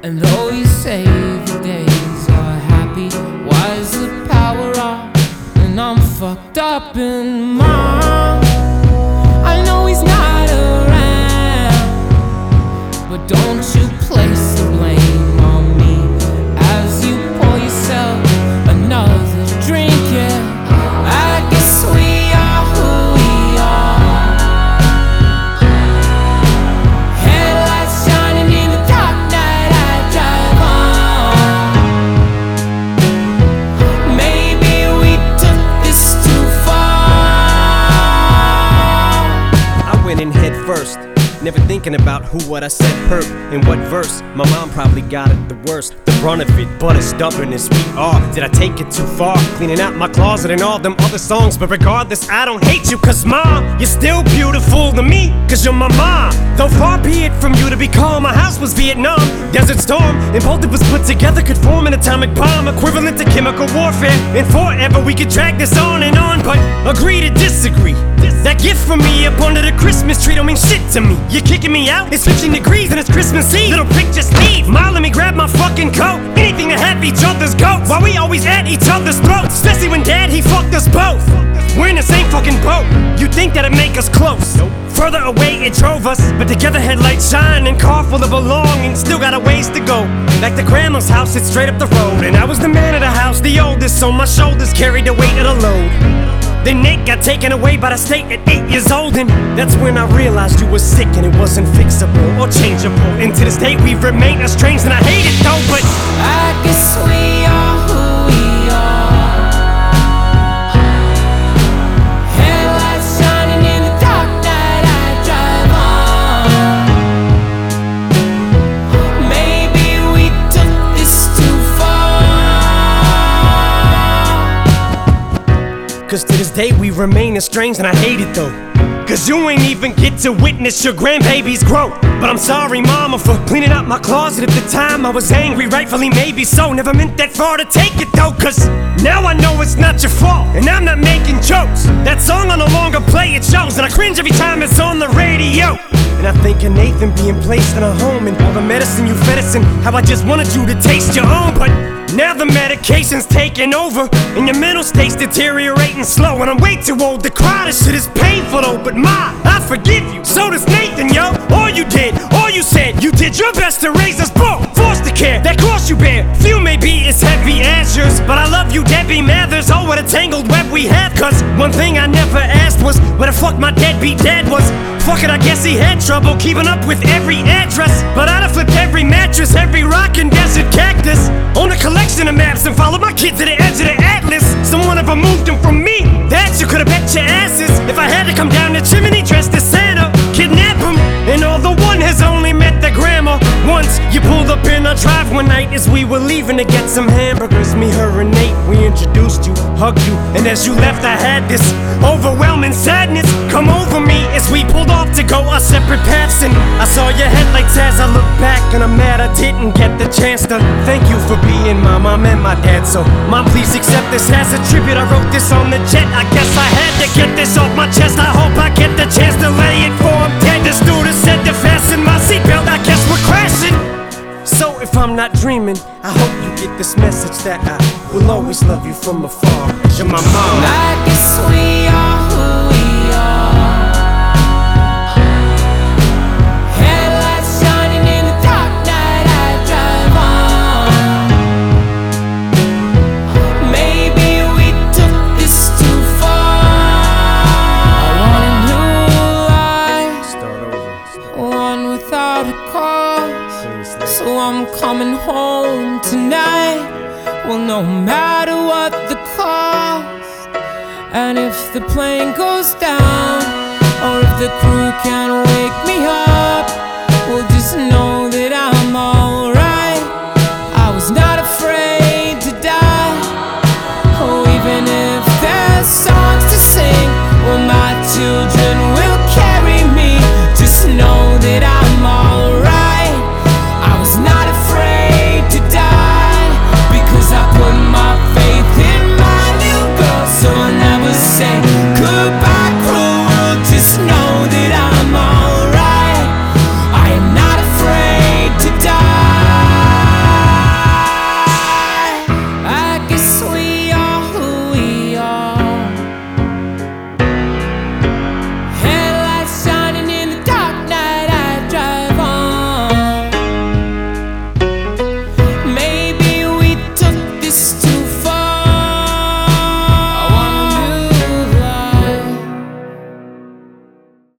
And though you say the days are happy, why is the power off? And I'm fucked up in mind. I know he's not around, but don't you place the blame on me as you pour yourself another drink. Yeah, I guess we are who we are. Headlights shining in the dark night, I drive on. Maybe we took this too far. I went in head first, never thinking about who, what I said, hurt, in what verse. My mom probably got it the worst, the brunt of it, but as stubborn as we are. Did I take it too far, cleaning out my closet and all them other songs? But regardless, I don't hate you, cause mom, you're still beautiful to me, cause you're my mom. Though far be it from you to be calm, my house was Vietnam, Desert Storm, and both of us put together could form an atomic bomb, equivalent to chemical warfare. And forever we could drag this on and on, but agree to disagree. That gift from me up under the Christmas tree don't mean shit to me. You're kicking me out, it's 15 degrees and it's Christmas Eve. Little prick, just leave. Ma, let me grab my fucking coat. Anything to have each other's goats, while we always at each other's throats. Especially when dad, he fucked us both. We're in the same fucking boat. You'd think that'd make us close. Further away it drove us, but together headlights shine and car full of belongings. Still got a ways to go. Like the grandma's house, it's straight up the road. And I was the man of the house, the oldest, so my shoulders carried the weight of the load. Then Nick got taken away by the state at 8 years old, and that's when I realized you were sick and it wasn't fixable or changeable. And to this day we've remained estranged, and I hate it though, but I guess we are who we are. Headlights shining in the dark night, I drive on. Maybe we took this too far. cause to this day we remain estranged, and I hate it though. Cause you ain't even get to witness your grandbaby's growth. But I'm sorry mama for cleaning out my closet at the time. I was angry, rightfully maybe so. Never meant that far to take it though, cause now I know it's not your fault, and I'm not making jokes. That song I no longer play, it shows, and I cringe every time it's on the radio. And I think of Nathan being placed in a home, and all the medicine you fed us, and how I just wanted you to taste your own. But now the medication's taking over, and your mental state's deteriorating slow. And I'm way too old to cry, this shit is painful though. But ma, I forgive you, so does Nathan, yo. All you did, all you said, you did your best to raise us both. Foster care, that cross you bear, few may be as heavy as yours, but I love you, Debbie Mathers. Oh, what a tangled web we have. Cause one thing I never asked was where the fuck my deadbeat dad was. Fuck it, I guess he had trouble keeping up with every address, but I'd have flipped every mattress, every rock and desert cactus, own a collection of maps and followed my kid to the edge of the atlas. Someone ever moved him from me, that you could've bet your asses. If I had to come down the chimney dressed as Santa, kidnap him, and although one has only met the grandma once, you pulled up in our drive one night as we were leaving to get some hamburgers. Me, her, and Nate, we introduced you, hugged you, and as you left I had this overwhelming sadness come over me as we pulled off to go our separate paths. And I saw your headlights as I looked back, and I'm mad I didn't get the chance to thank you for being my mom and my dad. So mom, please accept this as a tribute. I wrote this on the jet, I guess I had to get this off my chest. I hope I get the chance to lay it for I'm dead. The stewardess said to fasten my seatbelt, I guess we're crashing. So if I'm not dreaming, I hope you get this message that I will always love you from afar. You're my mom. I guess we are who we are. Headlights shining in the dark night, I drive on. Maybe we took this too far. I want a new life, Start over. one without a cause. So I'm coming home tonight. Well, no matter what the cost, and if the plane goes down, or if the crew can't wake me